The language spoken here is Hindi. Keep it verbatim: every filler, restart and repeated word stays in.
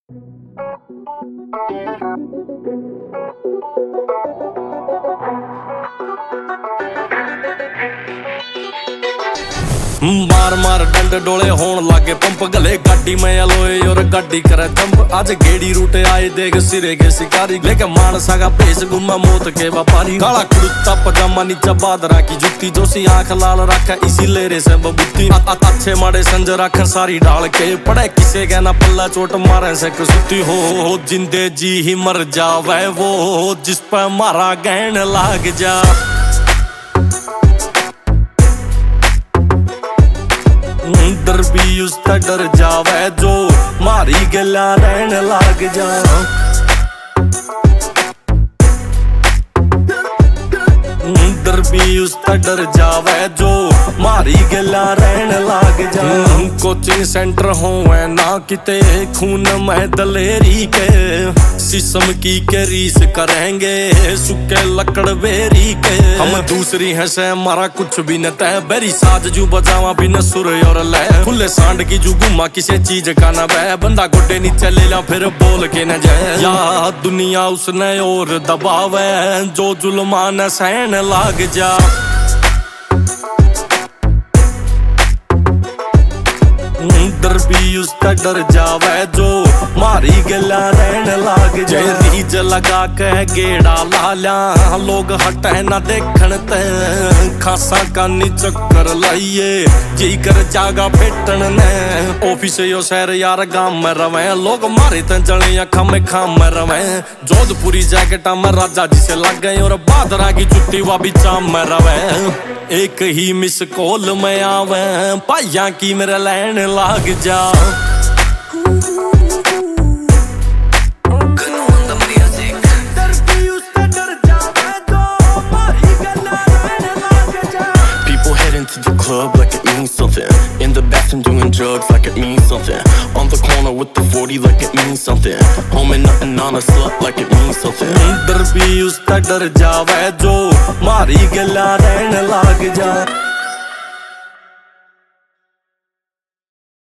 मार मार डंड डोले होन लागे पंप गले गाड़ी में अलोए और गाड़ी करे जंप। आज गेड़ी रूटे आए देख सिरे के शिकारी लेके मानसा का भेस गुम्मा मौत के व्यापारी। काला कुर्ता पजामा नीचा बादरा की जुत्ती जोशी आंख लाल रखा इसी लेरे से बबूती। अच्छे माड़े संज रख सारी डाल के पड़े किसे कहना पल्ला चोट मारे से कसुती हो। जिंदे जी ही मर जावे वो जिस पर मारा गहन लाग जा। डर भी उसका डर जावे जो मारी गला रहन लाग जा। डर भी उसका डर जावे जो मारी गला रहन लाग जा। कोचिंग सेंटर हो ना किते खून में दलेरी के सिसम की के रीस करेंगे सुके लकड़ बेरी के। हम दूसरी है से मारा कुछ भी न तय बेरी साज जू बजावा भी न सुर और लय। खुले सांड की जू गुमा किसी चीज का न बह बंदा गोडे नीचे ले ला फिर बोल के न जाए। या दुनिया उसने और दबावे जो जुल्मा न सहन लाग जा। डर भी उसका डर जावे जो मारी गला रहन लाग जा। रीज लगा के गेड़ा लाल्या लोग हटे ना देखन ते खासा कानी चक्कर लाइए जी कर जागा फेटन ने। ऑफिस यो शहर यार गांव में रवे लोग मारे ते जले अखा में खाम में रवे। जोधपुरी जैकेटा में राजा जी से लग गए और बादरा की जुत्ती वा भी चाम में रवे। एक ही मिस कॉल में आवे पाइया की मेरे लैन लाग जा। People head into the club like it means something. In the bathroom doing drugs like it means something. On the corner with the forty like it means something. Home and nothing on a slut like it means something. डर भी उसका डर जावे जो मारी गला रहन लाग जा।